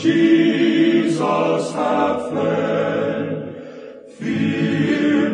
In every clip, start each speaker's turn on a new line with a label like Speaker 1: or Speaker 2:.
Speaker 1: Jesus have fled. Fear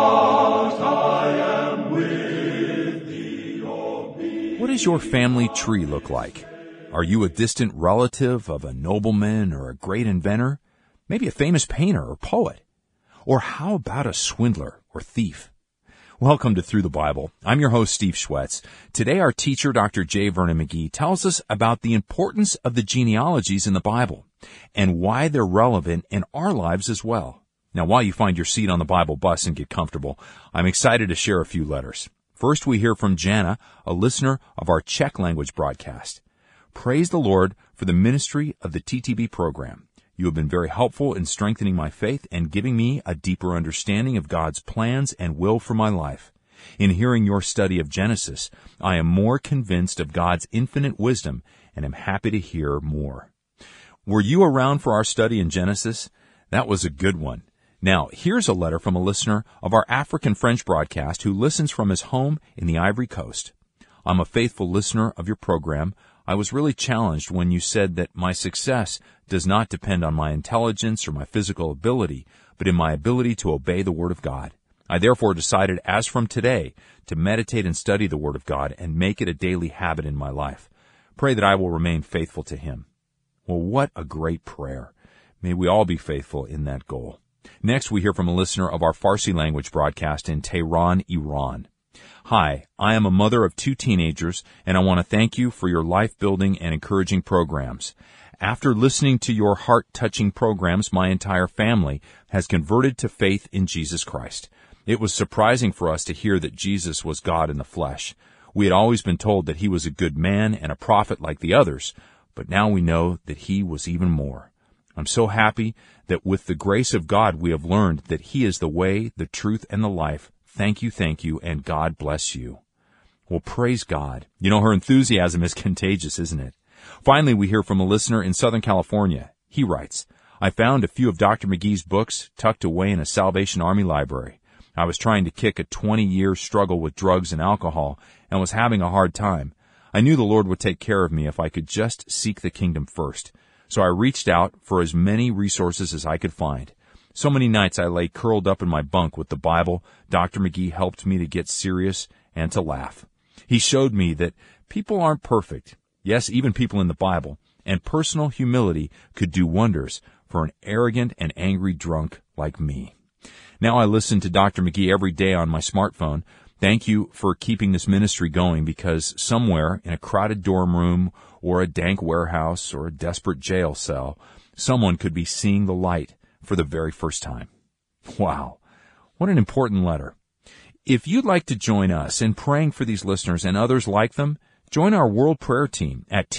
Speaker 1: not, I am with thee, O be.
Speaker 2: What does your family tree look like? Are you a distant relative of a nobleman or a great inventor? Maybe a famous painter or poet? Or how about a swindler or thief? Welcome to Through the Bible. I'm your host, Steve Schwetz. Today our teacher, Dr. J. Vernon McGee, tells us about the importance of the genealogies in the Bible and why they're relevant in our lives as well. Now, while you find your seat on the Bible bus and get comfortable, I'm excited to share a few letters. First, we hear from Jana, a listener of our Czech language broadcast. Praise the Lord for the ministry of the TTB program. You have been very helpful in strengthening my faith and giving me a deeper understanding of God's plans and will for my life. In hearing your study of Genesis, I am more convinced of God's infinite wisdom and am happy to hear more. Were you around for our study in Genesis? That was a good one. Now, here's a letter from a listener of our African French broadcast who listens from his home in the Ivory Coast. I'm a faithful listener of your program. I was really challenged when you said that my success does not depend on my intelligence or my physical ability, but in my ability to obey the Word of God. I therefore decided, as from today, to meditate and study the Word of God and make it a daily habit in my life. Pray that I will remain faithful to Him. Well, what a great prayer. May we all be faithful in that goal. Next, we hear from a listener of our Farsi language broadcast in Tehran, Iran. Hi, I am a mother of 2 teenagers, and I want to thank you for your life-building and encouraging programs. After listening to your heart-touching programs, my entire family has converted to faith in Jesus Christ. It was surprising for us to hear that Jesus was God in the flesh. We had always been told that He was a good man and a prophet like the others, but now we know that He was even more. I'm so happy that with the grace of God we have learned that He is the way, the truth, and the life. Thank you, and God bless you. Well, praise God. You know, her enthusiasm is contagious, isn't it? Finally, we hear from a listener in Southern California. He writes, I found a few of Dr. McGee's books tucked away in a Salvation Army library. I was trying to kick a 20-year struggle with drugs and alcohol and was having a hard time. I knew the Lord would take care of me if I could just seek the kingdom first. So I reached out for as many resources as I could find. So many nights I lay curled up in my bunk with the Bible. Dr. McGee helped me to get serious and to laugh. He showed me that people aren't perfect. Yes, even people in the Bible. And personal humility could do wonders for an arrogant and angry drunk like me. Now I listen to Dr. McGee every day on my smartphone. Thank you for keeping this ministry going, because somewhere in a crowded dorm room or a dank warehouse or a desperate jail cell, someone could be seeing the light for the very first time. Wow, what an important letter. If you'd like to join us in praying for these listeners and others like them, join our World Prayer Team at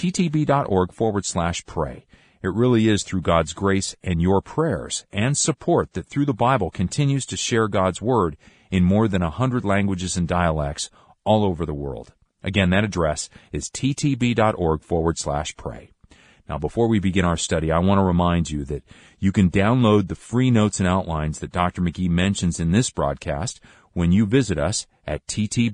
Speaker 2: ttb.org/pray. It really is through God's grace and your prayers and support that Through the Bible continues to share God's Word in more than 100 languages and dialects all over the world. Again, that address is ttb.org/pray. Now, before we begin our study, I want to remind you that you can download the free notes and outlines that Dr. McGee mentions in this broadcast when you visit us at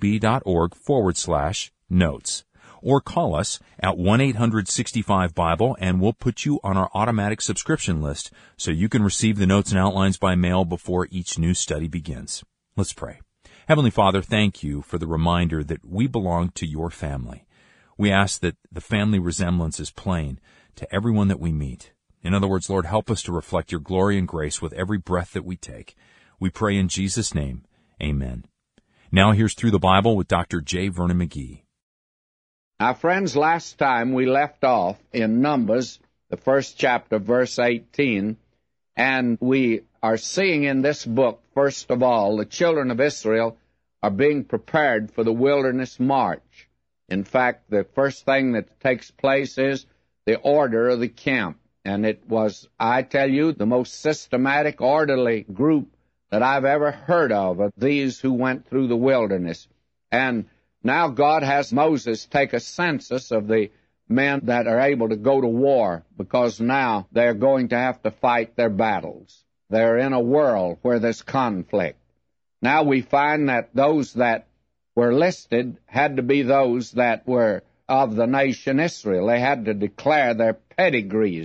Speaker 2: ttb.org/notes. Or call us at 1-800-65-BIBLE and we'll put you on our automatic subscription list so you can receive the notes and outlines by mail before each new study begins. Let's pray. Heavenly Father, thank you for the reminder that we belong to your family. We ask that the family resemblance is plain to everyone that we meet. In other words, Lord, help us to reflect your glory and grace with every breath that we take. We pray in Jesus' name, amen. Now here's Through the Bible with Dr. J. Vernon McGee.
Speaker 3: Now, friends, last time we left off in Numbers, the first chapter, verse 18, and we are seeing in this book, first of all, the children of Israel are being prepared for the wilderness march. In fact, the first thing that takes place is the order of the camp. And it was, I tell you, the most systematic, orderly group that I've ever heard of these who went through the wilderness. And now God has Moses take a census of the men that are able to go to war, because now they're going to have to fight their battles. They're in a world where there's conflict. Now we find that those that were listed had to be those that were of the nation Israel. They had to declare their pedigrees.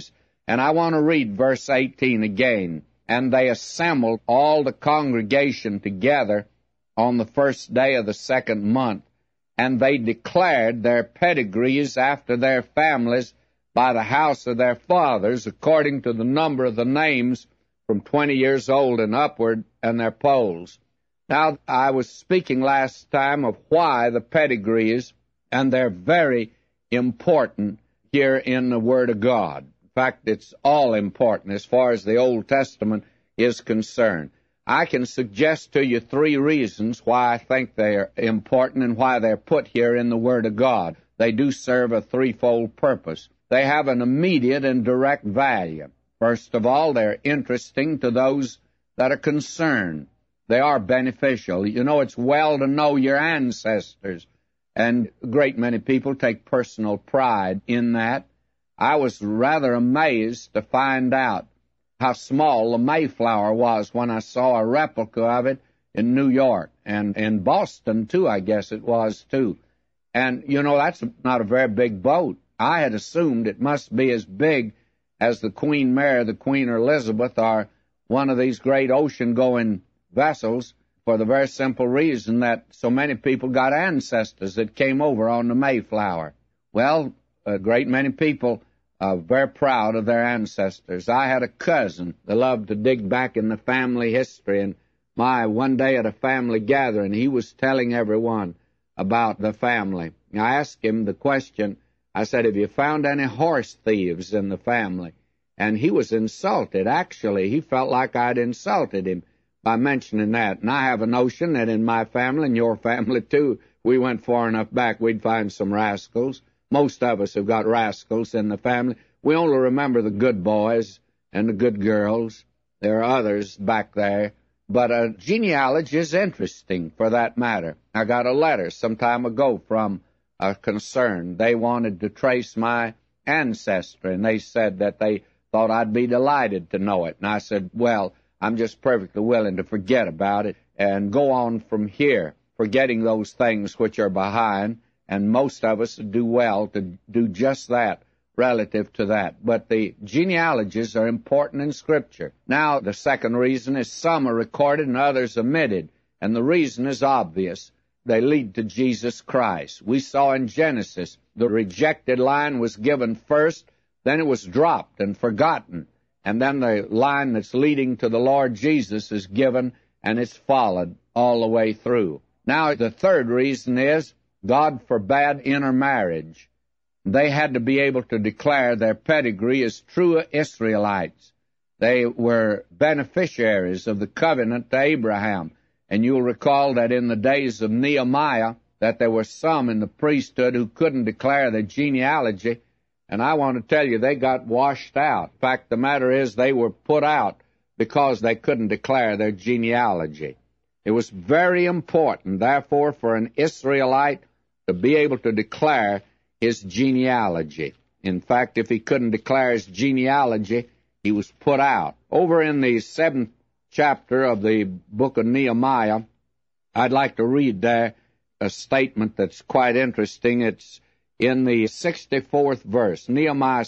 Speaker 3: And I want to read verse 18 again. And they assembled all the congregation together on the first day of the second month, and they declared their pedigrees after their families by the house of their fathers, according to the number of the names from 20 years old and upward, and their polls. Now, I was speaking last time of why the pedigrees, and they're very important here in the Word of God. In fact, it's all important as far as the Old Testament is concerned. I can suggest to you 3 reasons why I think they're important and why they're put here in the Word of God. They do serve a threefold purpose. They have an immediate and direct value. First of all, they're interesting to those that are concerned. They are beneficial. You know, it's well to know your ancestors, and a great many people take personal pride in that. I was rather amazed to find out how small the Mayflower was when I saw a replica of it in New York, and in Boston, too, I guess it was, too. And, you know, that's not a very big boat. I had assumed it must be as big as the Queen Mary, the Queen Elizabeth, or one of these great ocean-going vessels, for the very simple reason that so many people got ancestors that came over on the Mayflower. Well, a great many people are very proud of their ancestors. I had a cousin that loved to dig back in the family history, and one day at a family gathering, he was telling everyone about the family. I asked him the question, I said, have you found any horse thieves in the family? And he was insulted. Actually, he felt like I'd insulted him by mentioning that. And I have a notion that in my family, and your family too, we went far enough back, we'd find some rascals. Most of us have got rascals in the family. We only remember the good boys and the good girls. There are others back there. But a genealogy is interesting for that matter. I got a letter some time ago from a concern. They wanted to trace my ancestry, and they said that they thought I'd be delighted to know it. And I said, well, I'm just perfectly willing to forget about it and go on from here, forgetting those things which are behind, and most of us do well to do just that relative to that. But the genealogies are important in Scripture. Now, the second reason is some are recorded and others omitted, and the reason is obvious. They lead to Jesus Christ. We saw in Genesis the rejected line was given first, then it was dropped and forgotten, and then the line that's leading to the Lord Jesus is given, and it's followed all the way through. Now, the third reason is God forbade intermarriage. They had to be able to declare their pedigree as true Israelites. They were beneficiaries of the covenant to Abraham. And you'll recall that in the days of Nehemiah, that there were some in the priesthood who couldn't declare their genealogy. And I want to tell you, they got washed out. In fact, the matter is they were put out because they couldn't declare their genealogy. It was very important, therefore, for an Israelite to be able to declare his genealogy. In fact, if he couldn't declare his genealogy, he was put out. Over in the 7th chapter of the book of Nehemiah, I'd like to read there a statement that's quite interesting. It's in the 64th verse, Nehemiah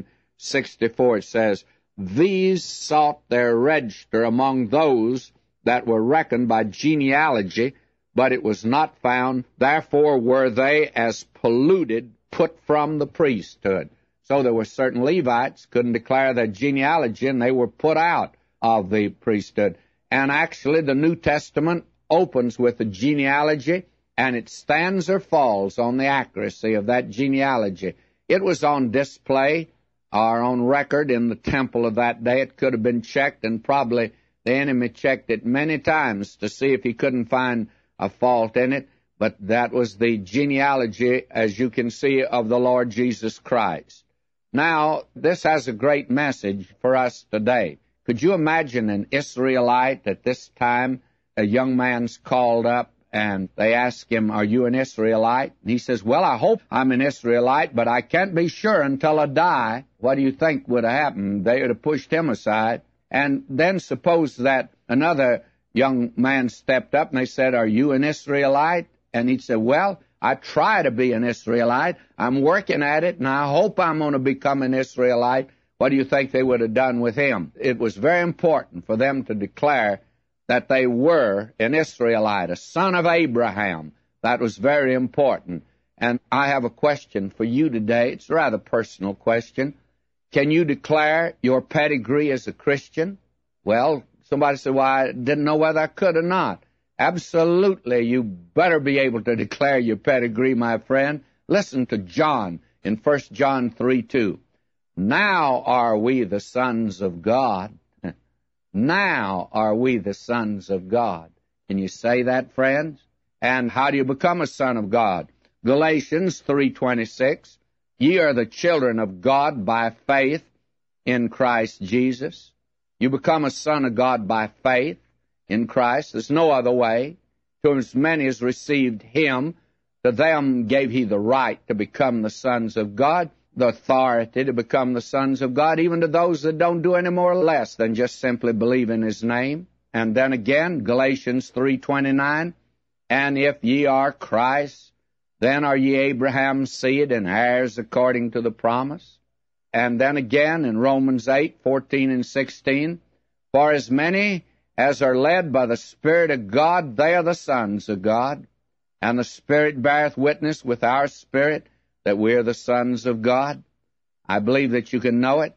Speaker 3: 7:64. It says, "These sought their register among those that were reckoned by genealogy, but it was not found. Therefore were they as polluted, put from the priesthood." So there were certain Levites couldn't declare their genealogy, and they were put out of the priesthood. And actually the New Testament opens with a genealogy, and it stands or falls on the accuracy of that genealogy. It was on display or on record in the temple of that day. It could have been checked, and probably the enemy checked it many times to see if he couldn't find a fault in it. But that was the genealogy, as you can see, of the Lord Jesus Christ. Now, this has a great message for us today. Could you imagine an Israelite at this time? A young man's called up, and they ask him, "Are you an Israelite?" And he says, "Well, I hope I'm an Israelite, but I can't be sure until I die." What do you think would have happened? They would have pushed him aside. And then suppose that another young man stepped up, and they said, "Are you an Israelite?" And he'd say, "Well, I try to be an Israelite. I'm working at it, and I hope I'm going to become an Israelite." what do you think they would have done with him? It was very important for them to declare that they were an Israelite, a son of Abraham. That was very important. And I have a question for you today. It's a rather personal question. Can you declare your pedigree as a Christian? Well, somebody said, well, I didn't know whether I could or not. Absolutely, you better be able to declare your pedigree, my friend. Listen to John in 1 John 3:2. Now are we the sons of God. Now are we the sons of God. Can you say that, friends? And how do you become a son of God? Galatians 3:26, ye are the children of God by faith in Christ Jesus. You become a son of God by faith in Christ. There's no other way. To as many as received him, to them gave he the right to become the sons of God, the authority to become the sons of God, even to those that don't do any more or less than just simply believe in his name. And then again, Galatians 3:29, and if ye are Christ, then are ye Abraham's seed and heirs according to the promise. And then again in Romans 8:14 and 16, for as many as are led by the Spirit of God, they are the sons of God. And the Spirit beareth witness with our spirit that we are the sons of God. I believe that you can know it.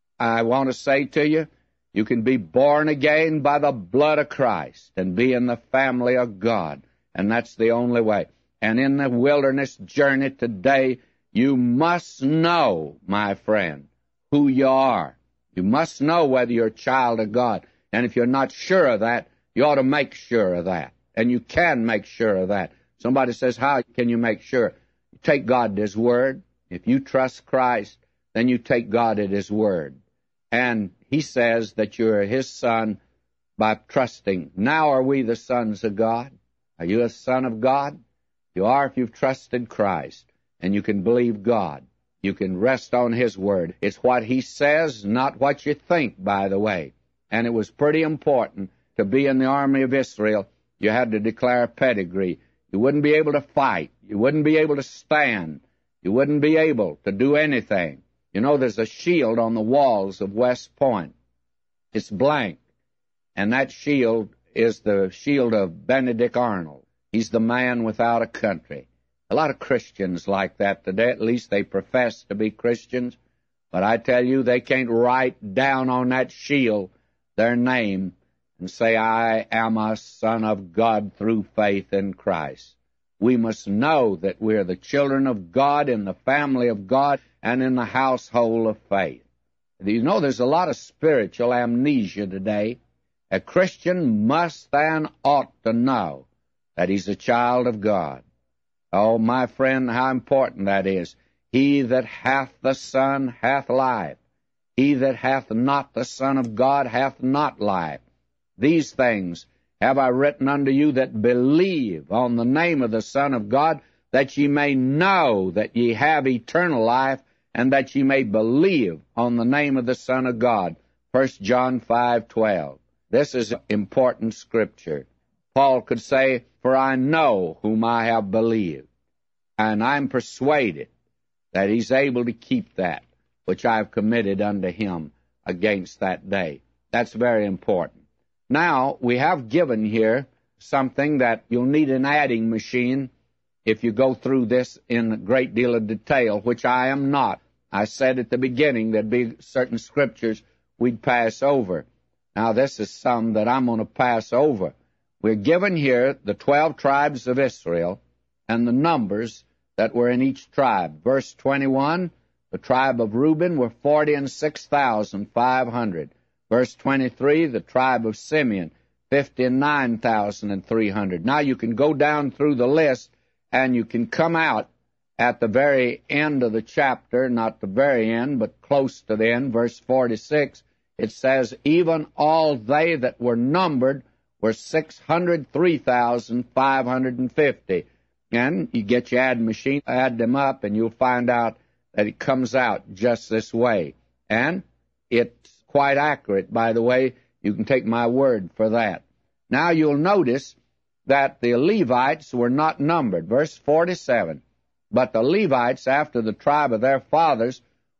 Speaker 3: I want to say to you, you can be born again by the blood of Christ and be in the family of God. And that's the only way. And in the wilderness journey today, you must know, my friend, who you are. You must know whether you're a child of God. And if you're not sure of that, you ought to make sure of that. And you can make sure of that. Somebody says, how can you make sure? You take God at his word. If you trust Christ, then you take God at his word. And he says that you're his son by trusting. Now are we the sons of God? Are you a son of God? You are if you've trusted Christ. And you can believe God. You can rest on his word. It's what he says, not what you think, by the way. And it was pretty important to be in the army of Israel. You had to declare a pedigree. You wouldn't be able to fight. You wouldn't be able to stand. You wouldn't be able to do anything. You know, there's a shield on the walls of West Point. It's blank. And that shield is the shield of Benedict Arnold. He's the man without a country. A lot of Christians like that today. At least they profess to be Christians. But I tell you, they can't write down on that shield their name and say, I am a son of God through faith in Christ. We must know that we're the children of God in the family of God and in the household of faith. You know, there's a lot of spiritual amnesia today. A Christian must and ought to know that he's a child of God. Oh, my friend, how important that is. He that hath the Son hath life. He that hath not the Son of God hath not life. These things have I written unto you that believe on the name of the Son of God, that ye may know that ye have eternal life, and that ye may believe on the name of the Son of God. 1 John 5:12. This is important scripture. Paul could say, for I know whom I have believed, and I'm persuaded that he's able to keep that which I have committed unto him against that day. That's very important. Now, we have given here something that you'll need an adding machine if you go through this in a great deal of detail, which I am not. I said at the beginning there'd be certain scriptures we'd pass over. Now, this is some that I'm going to pass over. We're given here the 12 tribes of Israel and the numbers that were in each tribe. Verse 21, the tribe of Reuben were 40,6,500. Verse 23, the tribe of Simeon, 59,300. Now you can go down through the list, and you can come out at the very end of the chapter, not the very end, but close to the end, verse 46. It says, even all they that were numbered were 603,550. And you get your add machine, add them up, and you'll find out that it comes out just this way. And it's quite accurate, by the way. You can take my word for that. Now you'll notice that the Levites were not numbered. Verse 47, but the Levites, after the tribe of their fathers,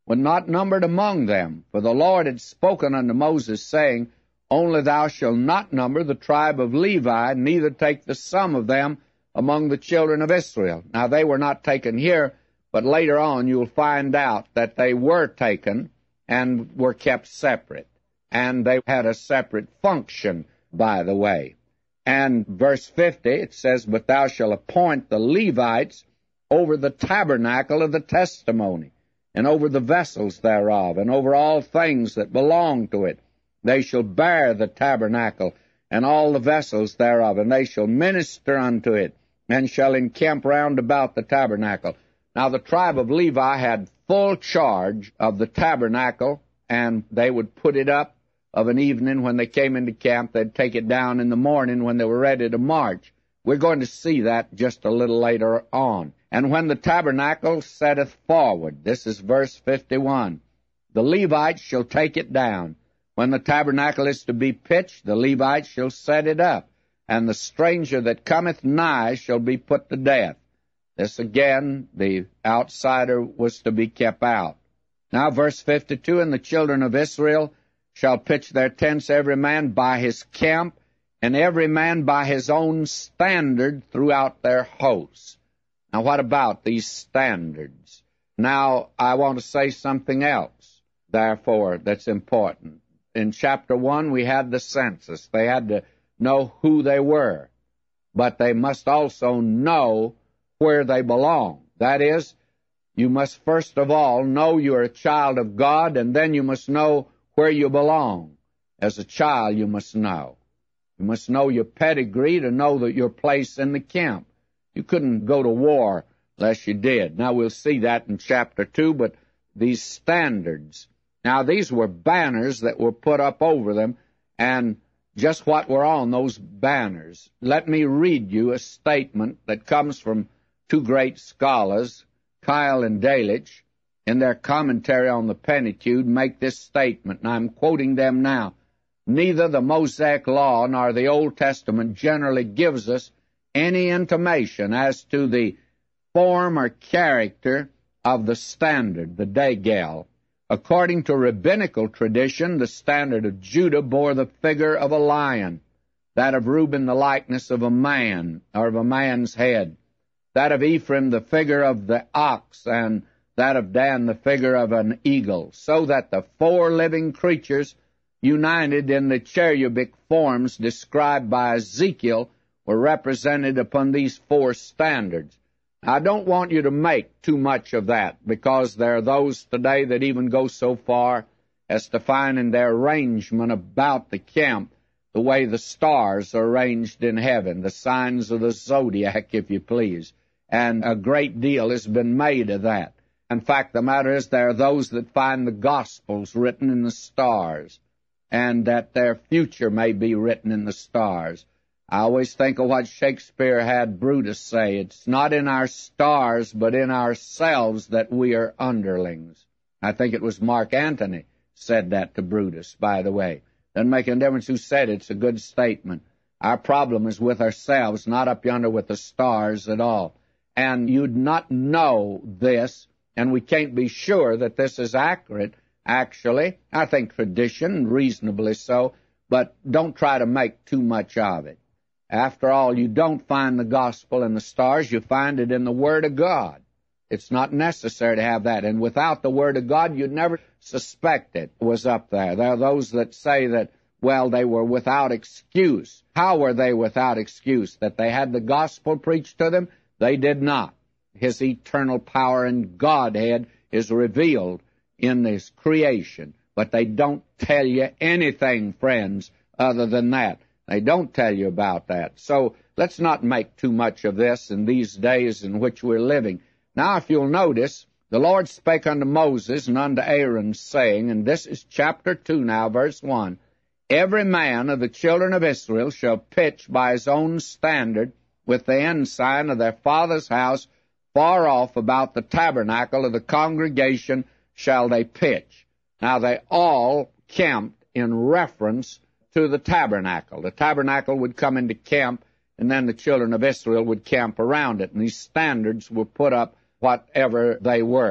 Speaker 3: were not numbered among them. For the Lord had spoken unto Moses, saying, Only thou shalt not number the tribe of Levi, neither take the sum of them among the children of Israel. Now they were not taken here, but later on you'll find out that they were taken and were kept separate. And they had a separate function, by the way. And verse 50, it says, But thou shalt appoint the Levites over the tabernacle of the testimony, and over the vessels thereof, and over all things that belong to it. They shall bear the tabernacle, and all the vessels thereof, and they shall minister unto it, and shall encamp round about the tabernacle. Now the tribe of Levi had full charge of the tabernacle, and they would put it up of an evening when they came into camp. They'd take it down in the morning when they were ready to march. We're going to see that just a little later on. And when the tabernacle setteth forward, this is verse 51, the Levites shall take it down. When the tabernacle is to be pitched, the Levites shall set it up, and the stranger that cometh nigh shall be put to death. This again, the outsider was to be kept out. Now verse 52, And the children of Israel shall pitch their tents every man by his camp, and every man by his own standard throughout their hosts. Now, what about these standards? Now, I want to say something else, therefore, that's important. In chapter 1, we had the census. They had to know who they were, but they must also know where they belong. That is, you must first of all know you're a child of God, and then you must know where you belong. As a child, you must know. You must know your pedigree to know that your place in the camp. You couldn't go to war unless you did. Now, we'll see that in chapter 2, but these standards. Now, these were banners that were put up over them, and just what were on those banners. Let me read you a statement that comes from two great scholars, Keil and Delitzsch, in their commentary on the Pentateuch, make this statement, and I'm quoting them now. Neither the Mosaic Law nor the Old Testament generally gives us any intimation as to the form or character of the standard, the degel. According to rabbinical tradition, the standard of Judah bore the figure of a lion, that of Reuben the likeness of a man, or of a man's head, that of Ephraim the figure of the ox, and that of Dan the figure of an eagle, so that the four living creatures united in the cherubic forms described by Ezekiel were represented upon these four standards. I don't want you to make too much of that, because there are those today that even go so far as to find in their arrangement about the camp the way the stars are arranged in heaven, the signs of the zodiac, if you please. And a great deal has been made of that. In fact, the matter is there are those that find the Gospels written in the stars, and that their future may be written in the stars. I always think of what Shakespeare had Brutus say, it's not in our stars, but in ourselves that we are underlings. I think it was Mark Antony said that to Brutus, by the way. Doesn't make any difference who said it, it's a good statement. Our problem is with ourselves, not up yonder with the stars at all. And you'd not know this, and we can't be sure that this is accurate, actually. I think tradition, reasonably so, but don't try to make too much of it. After all, you don't find the gospel in the stars, you find it in the Word of God. It's not necessary to have that, and without the Word of God, you'd never suspect it was up there. There are those that say that, well, they were without excuse. How were they without excuse? That they had the gospel preached to them? They did not. His eternal power and Godhead is revealed in this creation, but they don't tell you anything, friends, other than that. They don't tell you about that. So let's not make too much of this in these days in which we're living. Now, if you'll notice, the Lord spake unto Moses and unto Aaron, saying, and this is chapter 2 now, verse 1, Every man of the children of Israel shall pitch by his own standard with the ensign of their father's house far off about the tabernacle of the congregation shall they pitch. Now, they all camped in reference to the tabernacle. The tabernacle would come into camp, and then the children of Israel would camp around it, and these standards were put up whatever they were.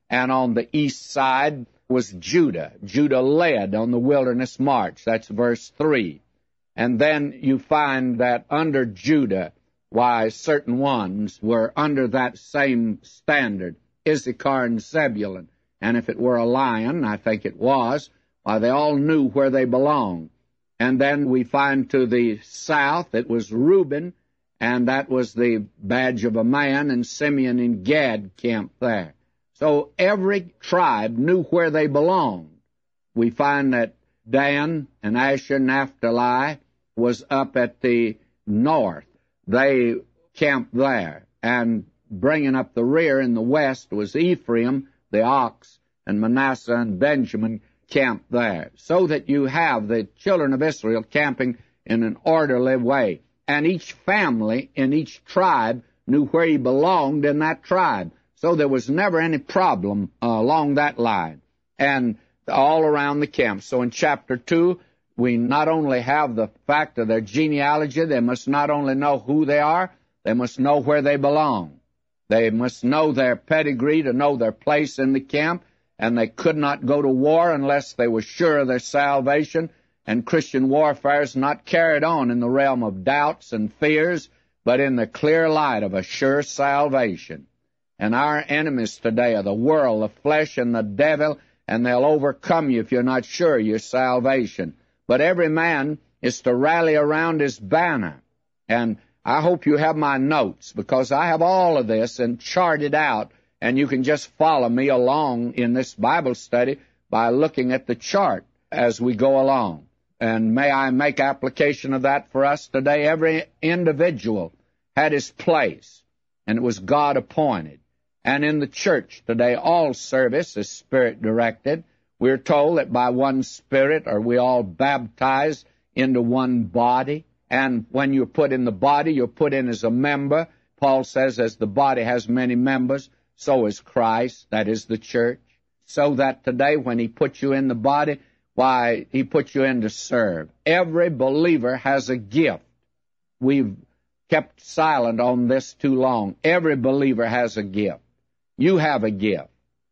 Speaker 3: and on the east side was Judah. Judah led on the wilderness march. That's verse 3. And then you find that under Judah, why certain ones were under that same standard, Issachar and Zebulun. And if it were a lion, I think it was, why they all knew where they belonged. And then we find to the south it was Reuben, and that was the badge of a man, and Simeon and Gad camped there. So every tribe knew where they belonged. We find that Dan and Asher, Naphtali, was up at the north. They camped there. And bringing up the rear in the west was Ephraim, the ox, and Manasseh and Benjamin camped there. So that you have the children of Israel camping in an orderly way. And each family in each tribe knew where he belonged in that tribe. So there was never any problem along that line. And all around the camp. So in chapter 2, we not only have the fact of their genealogy, they must not only know who they are, they must know where they belong. They must know their pedigree to know their place in the camp, and they could not go to war unless they were sure of their salvation. And Christian warfare is not carried on in the realm of doubts and fears, but in the clear light of a sure salvation. And our enemies today are the world, the flesh, and the devil, and they'll overcome you if you're not sure of your salvation. But every man is to rally around his banner. And I hope you have my notes, because I have all of this and charted out, and you can just follow me along in this Bible study by looking at the chart as we go along. And may I make application of that for us today. Every individual had his place, and it was God appointed. And in the church today, all service is Spirit-directed. We're told that by one Spirit are we all baptized into one body. And when you're put in the body, you're put in as a member. Paul says, as the body has many members, so is Christ, that is the church. So that today, when he puts you in the body, why, he puts you in to serve. Every believer has a gift. We've kept silent on this too long. Every believer has a gift. You have a gift.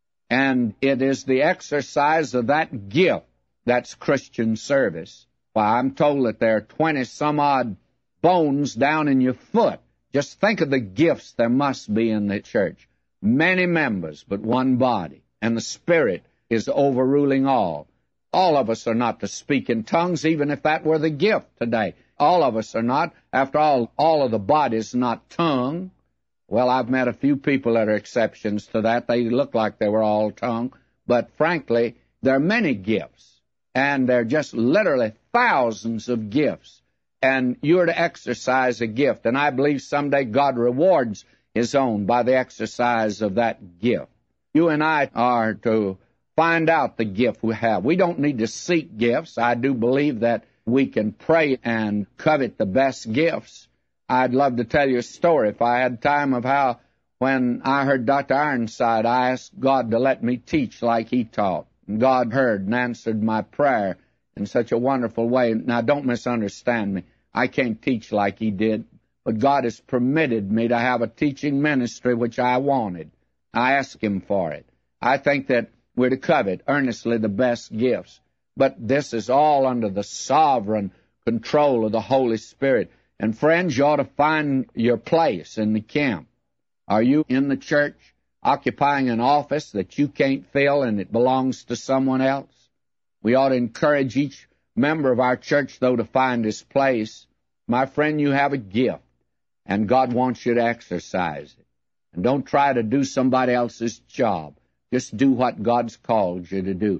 Speaker 3: And it is the exercise of that gift that's Christian service. Why, I'm told that there are 20-some-odd bones down in your foot. Just think of the gifts there must be in the church. Many members, but one body. And the Spirit is overruling all. All of us are not to speak in tongues, even if that were the gift today. All of us are not. After all of the body is not tongue. Well, I've met a few people that are exceptions to that. They look like they were all tongue. But frankly, there are many gifts. And there are just literally thousands of gifts. And you're to exercise a gift. And I believe someday God rewards his own by the exercise of that gift. You and I are to find out the gift we have. We don't need to seek gifts. I do believe that we can pray and covet the best gifts. I'd love to tell you a story, if I had time, of how when I heard Dr. Ironside, I asked God to let me teach like he taught. And God heard and answered my prayer in such a wonderful way. Now, don't misunderstand me. I can't teach like he did, but God has permitted me to have a teaching ministry which I wanted. I asked him for it. I think that we're to covet earnestly the best gifts. But this is all under the sovereign control of the Holy Spirit. And friends, you ought to find your place in the camp. Are you in the church occupying an office that you can't fill and it belongs to someone else? We ought to encourage each member of our church, though, to find his place. My friend, you have a gift, and God wants you to exercise it. And don't try to do somebody else's job. Just do what God's called you to do.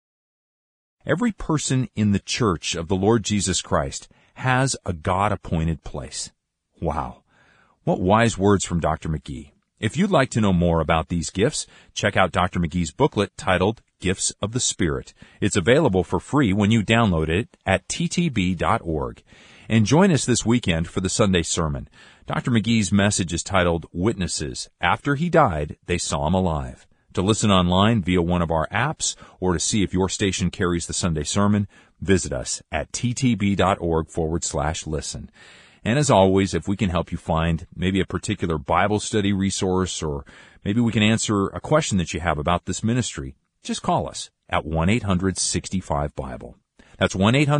Speaker 2: Every person in the church of the Lord Jesus Christ has a God-appointed place. Wow. What wise words from Dr. McGee. If you'd like to know more about these gifts, check out Dr. McGee's booklet titled Gifts of the Spirit. It's available for free when you download it at ttb.org. And join us this weekend for the Sunday sermon. Dr. McGee's message is titled Witnesses. After he died, they saw him alive. To listen online via one of our apps or to see if your station carries the Sunday sermon, visit us at ttb.org/listen. And as always, if we can help you find maybe a particular Bible study resource, or maybe we can answer a question that you have about this ministry, just call us at 1-800-65-BIBLE. That's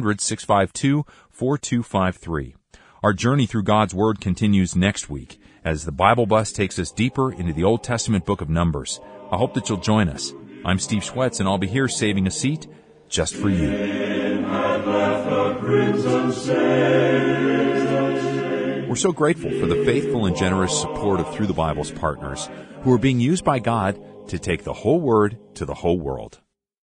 Speaker 2: 1-800-652-4253. Our journey through God's Word continues next week as the Bible Bus takes us deeper into the Old Testament book of Numbers. I hope that you'll join us. I'm Steve Schwetz, and I'll be here saving a seat just for you. We're so grateful for the faithful and generous support of Through the Bible's partners, who are being used by God to take the whole Word to the whole world.